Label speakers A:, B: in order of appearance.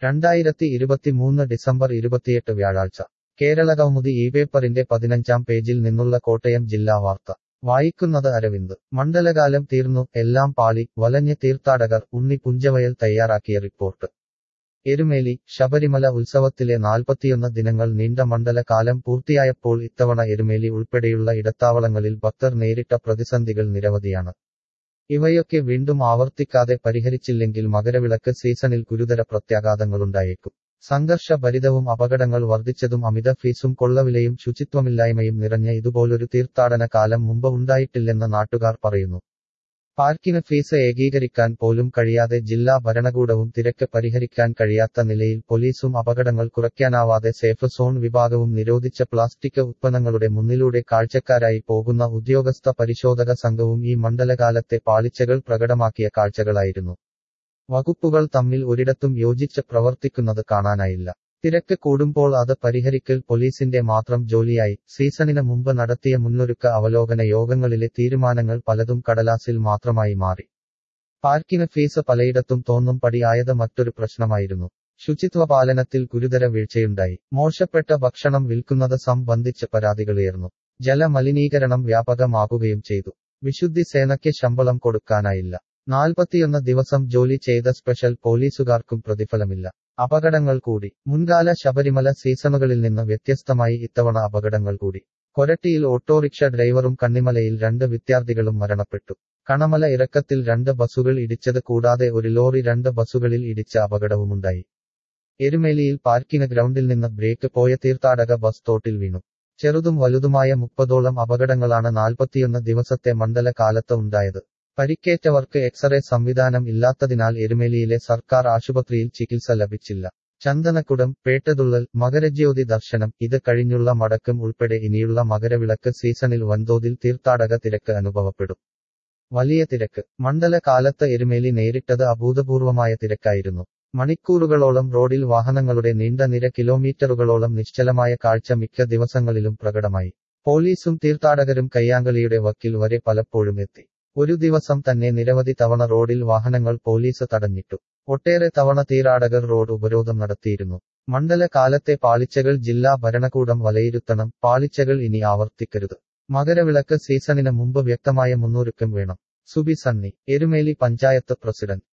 A: 2023 December 28 വ്യാഴാഴ്ച കേരളകൗമുദി ഈ പേപ്പറിന്റെ 15-ാം പേജിൽ നിന്നുള്ള കോട്ടയം ജില്ലാ വാർത്ത വായിക്കുന്നത് അരവിന്ദ്. മണ്ഡലകാലം തീർന്നു, എല്ലാം പാളി, വലഞ്ഞ് തീർത്ഥാടകർ. ഉണ്ണി പുഞ്ചവയൽ തയ്യാറാക്കിയ റിപ്പോർട്ട്. എരുമേലി. ശബരിമല ഉത്സവത്തിലെ 41 ദിനങ്ങൾ നീണ്ട മണ്ഡലകാലം പൂർത്തിയായപ്പോൾ ഇത്തവണ എരുമേലി ഉൾപ്പെടെയുള്ള ഇടത്താവളങ്ങളിൽ ഭക്തർ നേരിട്ട പ്രതിസന്ധികൾ നിരവധിയാണ്. ഇവയൊക്കെ വീണ്ടും ആവർത്തിക്കാതെ പരിഹരിച്ചില്ലെങ്കിൽ മകരവിളക്ക് സീസണിൽ ഗുരുതര പ്രത്യാഘാതങ്ങളുണ്ടായേക്കും. സംഘർഷഭരിതവും അപകടങ്ങൾ വർദ്ധിച്ചതും അമിത ഫീസും കൊള്ളവിലയും ശുചിത്വമില്ലായ്മയും നിറഞ്ഞ ഇതുപോലൊരു തീർത്ഥാടന കാലം മുമ്പ് ഉണ്ടായിട്ടില്ലെന്ന് നാട്ടുകാർ പറയുന്നു. പാർക്കിന് ഫീസ് ഏകീകരിക്കാൻ പോലും കഴിയാതെ ജില്ലാ ഭരണകൂടവും തിരക്ക് പരിഹരിക്കാൻ കഴിയാത്ത നിലയിൽ പോലീസും അപകടങ്ങൾ കുറയ്ക്കാനാവാതെ സേഫ് സോൺ വിഭാഗവും നിരോധിച്ച പ്ലാസ്റ്റിക് ഉത്പന്നങ്ങളുടെ മുന്നിലൂടെ കാഴ്ചക്കാരായി പോകുന്ന ഉദ്യോഗസ്ഥ പരിശോധക സംഘവും ഈ മണ്ഡലകാലത്തെ പാളിച്ചകൾ പ്രകടമാക്കിയ കാഴ്ചകളായിരുന്നു. വകുപ്പുകൾ തമ്മിൽ ഒരിടത്തും യോജിച്ച് പ്രവർത്തിക്കുന്നത് കാണാനായില്ല. തിരക്ക് കൂടുമ്പോൾ അത് പരിഹരിക്കൽ പോലീസിന്റെ മാത്രം ജോലിയായി. സീസണിന് മുമ്പ് നടത്തിയ മുന്നൊരുക്ക അവലോകന യോഗങ്ങളിലെ തീരുമാനങ്ങൾ പലതും കടലാസിൽ മാത്രമായി മാറി. പാർക്കിന് ഫീസ് പലയിടത്തും തോന്നും പടി ആയത് മറ്റൊരു പ്രശ്നമായിരുന്നു. ശുചിത്വപാലനത്തിൽ ഗുരുതര വീഴ്ചയുണ്ടായി. മോശപ്പെട്ട ഭക്ഷണം വിൽക്കുന്നത് സംബന്ധിച്ച് പരാതികളുയർന്നു. ജലമലിനീകരണം വ്യാപകമാകുകയും ചെയ്തു. വിശുദ്ധി സേനയ്ക്ക് ശമ്പളം കൊടുക്കാനായില്ല. 41 ദിവസം ജോലി ചെയ്ത സ്പെഷ്യൽ പോലീസുകാർക്കും പ്രതിഫലമില്ല. അപകടങ്ങൾ കൂടി. മുൻകാല ശബരിമല സീസണുകളിൽ നിന്ന് വ്യത്യസ്തമായി ഇത്തവണ അപകടങ്ങൾ കൂടി. കൊരട്ടിയിൽ ഓട്ടോറിക്ഷ ഡ്രൈവറും കണ്ണിമലയിൽ 2 വിദ്യാർത്ഥികളും മരണപ്പെട്ടു. കണമല ഇറക്കത്തിൽ 2 ബസുകൾ ഇടിച്ചത് കൂടാതെ ഒരു ലോറി 2 ബസുകളിൽ ഇടിച്ച അപകടവുമുണ്ടായി. എരുമേലിയിൽ പാർക്കിംഗ് ഗ്രൗണ്ടിൽ നിന്ന് ബ്രേക്ക് പോയ തീർത്ഥാടക ബസ് തോട്ടിൽ വീണു. ചെറുതും വലുതുമായ 30ഓളം അപകടങ്ങളാണ് 41 ദിവസത്തെ മണ്ഡല കാലത്ത് ഉണ്ടായത്. പരിക്കേറ്റവർക്ക് എക്സ്റേ സംവിധാനം ഇല്ലാത്തതിനാൽ എരുമേലിയിലെ സർക്കാർ ആശുപത്രിയിൽ ചികിത്സ ലഭിച്ചില്ല. ചന്ദനക്കുടം, പേട്ടതുള്ളൽ, മകരജ്യോതി ദർശനം, ഇത് കഴിഞ്ഞുള്ള മടക്കം ഉൾപ്പെടെ ഇനിയുള്ള മകരവിളക്ക് സീസണിൽ വൻതോതിൽ തീർത്ഥാടക തിരക്ക് അനുഭവപ്പെടും. വലിയ തിരക്ക്. മണ്ഡലകാലത്ത് എരുമേലി നേരിട്ടത് അഭൂതപൂർവമായ തിരക്കായിരുന്നു. മണിക്കൂറുകളോളം റോഡിൽ വാഹനങ്ങളുടെ നീണ്ട നിര, കിലോമീറ്ററുകളോളം നിശ്ചലമായ കാഴ്ച മിക്ക ദിവസങ്ങളിലും പ്രകടമായി. പോലീസും തീർത്ഥാടകരും കയ്യാങ്കളിയുടെ വക്കിൽ വരെ പലപ്പോഴും എത്തി. ഒരു ദിവസം തന്നെ നിരവധി തവണ റോഡിൽ വാഹനങ്ങൾ പോലീസ് തടഞ്ഞിട്ടു. ഒട്ടേറെ തവണ തീർത്ഥാടകർ റോഡ് ഉപരോധം നടത്തിയിരുന്നു. മണ്ഡലകാലത്തെ പാളിച്ചകൾ ജില്ലാ ഭരണകൂടം വിലയിരുത്തണം. പാളിച്ചകൾ ഇനി ആവർത്തിക്കരുത്. മകരവിളക്ക് സീസണിന് മുമ്പ് വ്യക്തമായ മുന്നൊരുക്കം വേണം. സുബി സണ്ണി. എരുമേലി പഞ്ചായത്ത് പ്രസിഡന്റ്.